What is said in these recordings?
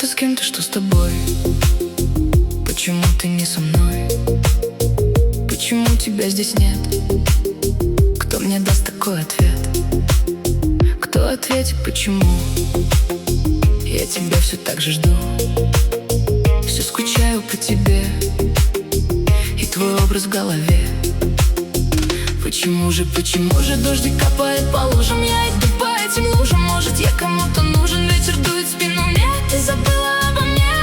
ты с кем-то, что с тобой? Почему ты не со мной? Почему тебя здесь нет? Кто мне даст такой ответ? Кто ответит, почему? Я тебя все так же жду. Все скучаю по тебе, и твой образ в голове. Почему же дождик капает по лужам? Я иду по этим лужам. Может, я кому-то нужен? Ветер дует в спину мне. Ты забыла обо мне.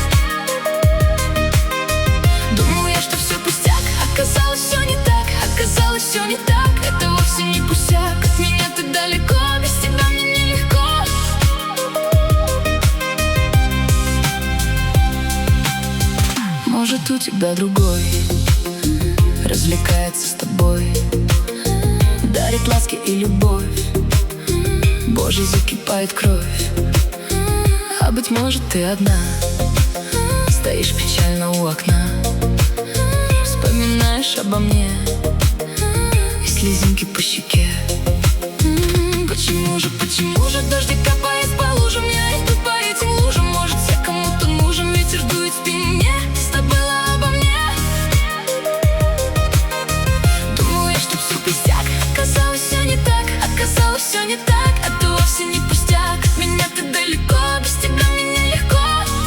Думал я, что все пустяк. Оказалось, все не так. Оказалось, все не так. Это вовсе не пустяк. От меня ты далеко. Без тебя мне нелегко. Может, у тебя другой развлекается с тобой, дарит ласки и любовь. Боже, закипает кровь. А быть может, ты одна стоишь печально у окна, вспоминаешь обо мне, и слезинки по щеке. Почему же дождик капает по лужам? Я иду по этим лужам. Может, я кому-то нужен? Ветер дует в спину мне. Ты забыла обо мне. Оказалось, все не так, оказалось, все не так. Это вовсе не пустяк. От меня ты далеко, без тебя мне нелегко.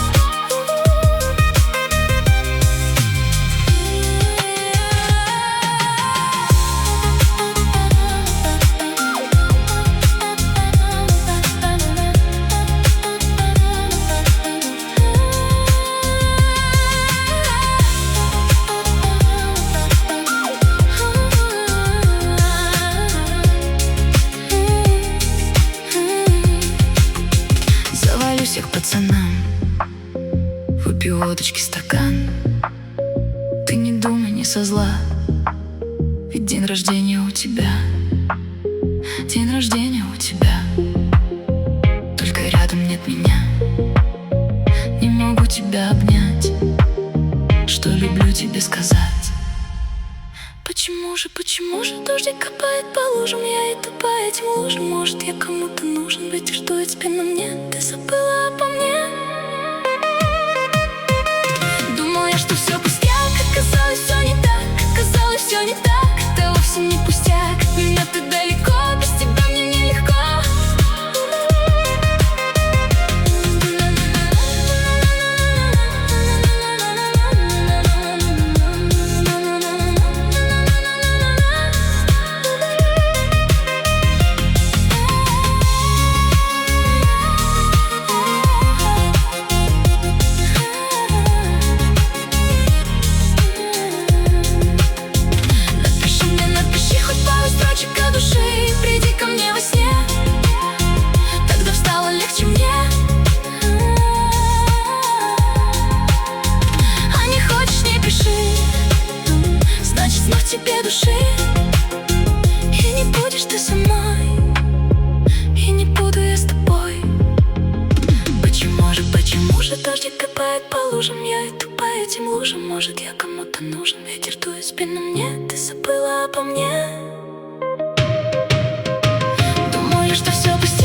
Всех пацанам выпью водочки стакан. Ты не думай, не со зла, ведь день рождения у тебя. День рождения у тебя. Только рядом нет меня. Не могу тебя обнять, что люблю тебе сказать. Почему же дождик капает по лужам? Я иду по этим лужам. Может, я кому-то нужен? Ветер дует в спину мне. Ты забыла обо мне. Думал я, что все пустяк. Оказалось, все не так. Оказалось, все не так. Это вовсе не пустяк. От меня ты далеко. Без тебя мне нелегко. Приди ко мне во сне, тогда стало легче мне. А не хочешь, не пиши, значит, вновь тебе души. И не будешь ты со мной, и не буду я с тобой. Почему же дождик капает по лужам? Я иду по этим лужам. Может, я кому-то нужен? Ветер дует в спину мне. Ты забыла обо мне. Что все